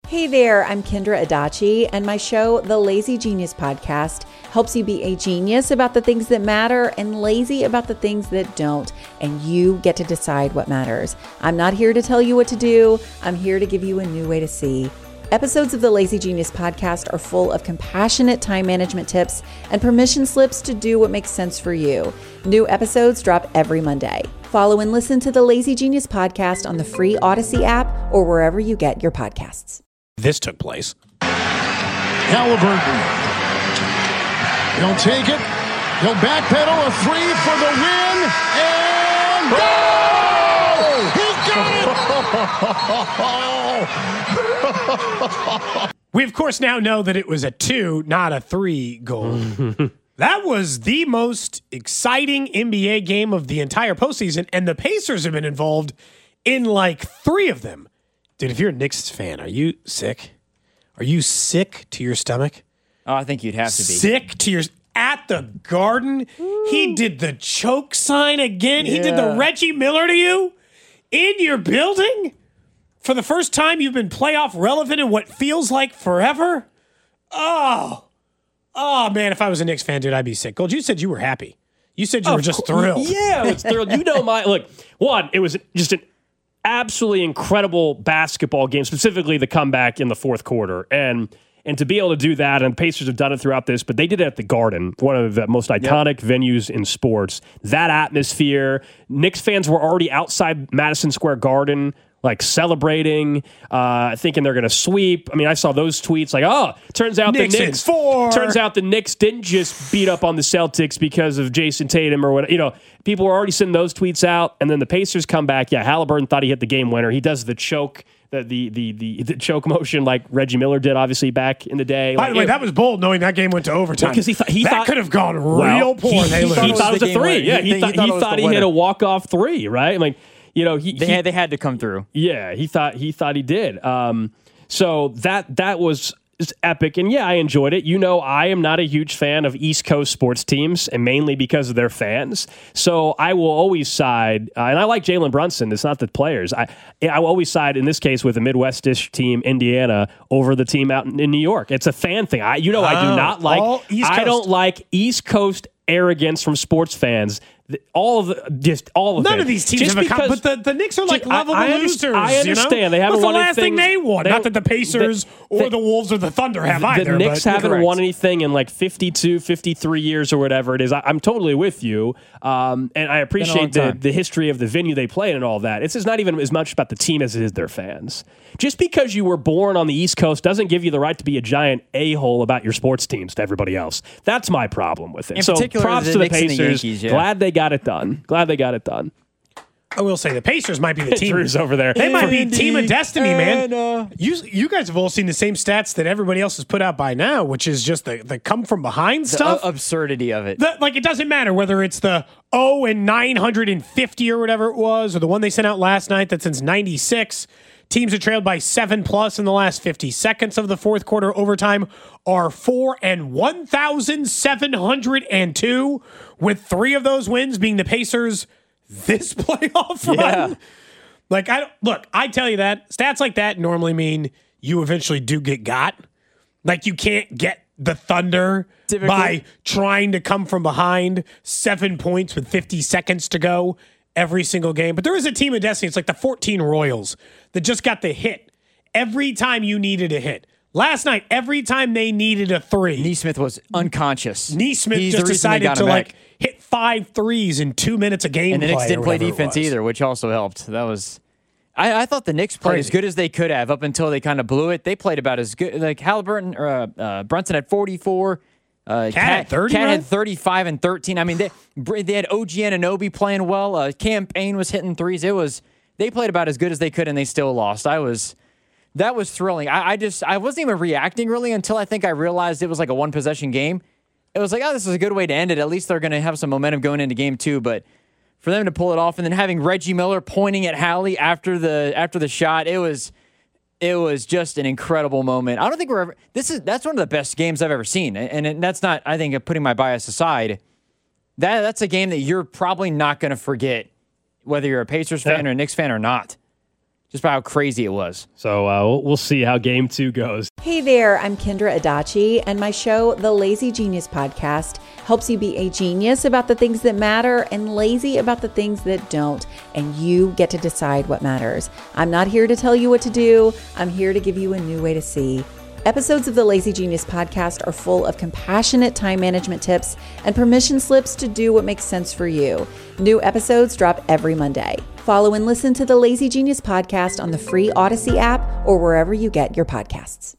Hey there, I'm Kendra Adachi, and my show, The Lazy Genius Podcast, helps you be a genius about the things that matter and lazy about the things that don't, and you get to decide what matters. I'm not here to tell you what to do. I'm here to give you a new way to see. Episodes of the Lazy Genius Podcast are full of compassionate time management tips and permission slips to do what makes sense for you. New episodes drop every Monday. Follow and listen to the Lazy Genius Podcast on the free Odyssey app or wherever you get your podcasts. This took place. Halliburton. He'll take it. He'll backpedal a three for the win. And go! He got it! We, of course, now know that it was a 2, not a 3 goal. That was the most exciting NBA game of the entire postseason, and the Pacers have been involved in like 3 of them. Dude, if you're a Knicks fan, are you sick? Are you sick to your stomach? Oh, I think you'd have to be. Sick to your... At the Garden, he did the choke sign again. Yeah. He did the Reggie Miller to you in your building? For the first time, you've been playoff relevant in what feels like forever? Oh, man, if I was a Knicks fan, dude, I'd be sick. Gold, you said you were happy. You said you were just thrilled. Yeah, I was thrilled. You know, it was just an absolutely incredible basketball game, specifically the comeback in the fourth quarter. And to be able to do that, and the Pacers have done it throughout this, but they did it at the Garden, one of the most iconic venues in sports. That atmosphere, Knicks fans were already outside Madison Square Garden, like celebrating, thinking they're going to sweep. I mean, I saw those tweets like, turns out the Knicks didn't just beat up on the Celtics because of Jason Tatum or what. You know, people were already sending those tweets out, and then the Pacers come back. Yeah, Halliburton thought he hit the game winner. He does the choke. The choke motion like Reggie Miller did, obviously, back in the day. By the way, that was bold, knowing that game went to overtime. Because he thought could have gone real poor. He thought it was a 3. Yeah, he thought he hit a walk-off 3, right? Like, you know, they had to come through. Yeah, he thought he did. So that was epic, and yeah, I enjoyed it. You know, I am not a huge fan of East Coast sports teams, and mainly because of their fans. So I will always side, and I like Jalen Brunson. It's not the players. I will always side in this case with a Midwestish team, Indiana, over the team out in New York. It's a fan thing. I do not like. I don't like East Coast arrogance from sports fans. All of none of these teams have but the Knicks are like lovable losers. I understand. You know? They haven't won anything. What's the last thing they won? Not that the Pacers or the Wolves or the Thunder have either. The Knicks haven't won anything in like 52, 53 years or whatever it is. I'm totally with you. And I appreciate the history of the venue they play in and all that. It's not even as much about the team as it is their fans. Just because you were born on the East Coast doesn't give you the right to be a giant a-hole about your sports teams to everybody else. That's my problem with it. In particular, props to the Pacers. The Yankees, yeah. Glad they got it done. I will say the Pacers might be the team. Drew's over there. They might be team of destiny, man. You guys have all seen the same stats that everybody else has put out by now, which is just the come from behind stuff. Absurdity of it. Like, it doesn't matter whether it's the 0-950 or whatever it was, or the one they sent out last night that since 96, teams have trailed by 7+ in the last 50 seconds of the fourth quarter overtime are 4-1,702, with 3 of those wins being the Pacers this playoff run. Like, I tell you that stats like that normally mean you eventually do get got. Like, you can't get the Thunder by trying to come from behind 7 points with 50 seconds to go every single game. But there is a team of destiny. It's like the 14 Royals that just got the hit every time you needed a hit. Like Last night, every time they needed a 3, Neesmith was unconscious. Neesmith just decided to hit 5 threes in 2 minutes a game. And the Knicks didn't play defense either, which also helped. That was, I thought the Knicks played as good as they could have up until they kind of blew it. They played about as good. Like Halliburton or Brunson had 44. Cat had 30. Cat had 35 and 13. I mean, they had OG Anunoby playing well. Cam Payne was hitting threes. They played about as good as they could, and they still lost. That was thrilling. I wasn't even reacting really until I think I realized it was like a one possession game. It was like, this is a good way to end it. At least they're going to have some momentum going into game 2. But for them to pull it off and then having Reggie Miller pointing at Hallie after the shot, it was just an incredible moment. I don't think that's one of the best games I've ever seen. And that's not, I think, putting my bias aside. That's a game that you're probably not going to forget, whether you're a Pacers fan or a Knicks fan or not. just by how crazy it was. So we'll see how game 2 goes. Hey there, I'm Kendra Adachi, and my show, The Lazy Genius Podcast, helps you be a genius about the things that matter and lazy about the things that don't, and you get to decide what matters. I'm not here to tell you what to do. I'm here to give you a new way to see. Episodes of the Lazy Genius Podcast are full of compassionate time management tips and permission slips to do what makes sense for you. New episodes drop every Monday. Follow and listen to the Lazy Genius Podcast on the free Odyssey app or wherever you get your podcasts.